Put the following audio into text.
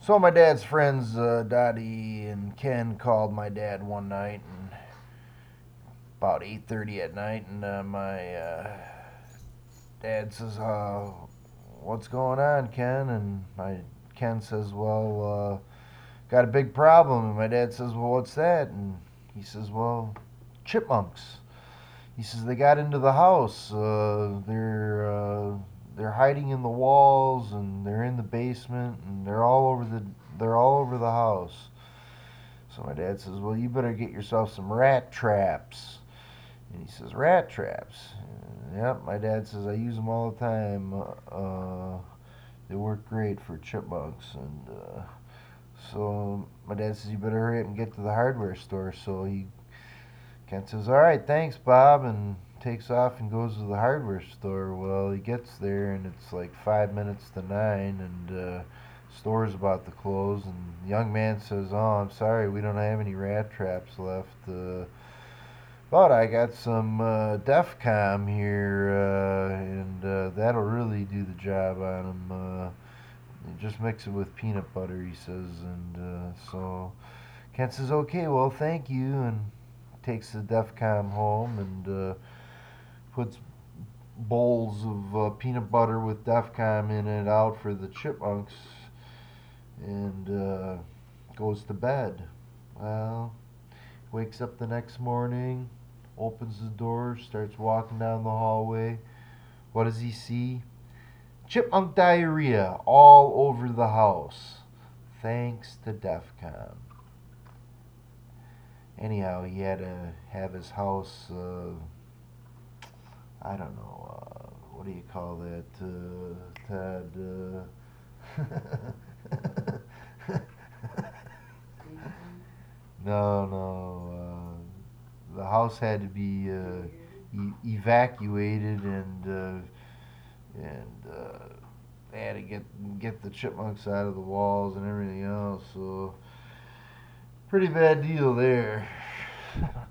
So my dad's friends, Dottie and Ken, called my dad one night, and about 8:30 at night, and my dad says, "What's going on, Ken?" And my Ken says, "Well, got a big problem." And my dad says, "Well, what's that?" And he says, "Well, chipmunks." He says they got into the house. They're hiding in the walls, and they're in the basement, and they're all over the house. So my dad says, "Well, you better get yourself some rat traps." And he says, "Rat traps?" Yep, my dad says, "I use them all the time. They work great for chipmunks." And so my dad says, "You better hurry up and get to the hardware store." So Kent says, "All right, thanks, Bob," and takes off and goes to the hardware store. Well, he gets there, and it's like 5 minutes to 9, and store's about to close. And the young man says, "Oh, I'm sorry, we don't have any rat traps left. But I got some DEFCON here, and that'll really do the job on them. Just mix it with peanut butter," he says. And so Kent says, "Okay, well, thank you," and takes the DEFCON home and puts bowls of peanut butter with DEFCON in it out for the chipmunks, and goes to bed. Well, wakes up the next morning, opens the door, starts walking down the hallway. What does he see? Chipmunk diarrhea all over the house, thanks to DEFCON. Anyhow, he had to have his house, I don't know, what do you call that, Ted? No, no. The house had to be evacuated, and they had to get the chipmunks out of the walls and everything else. So pretty bad deal there.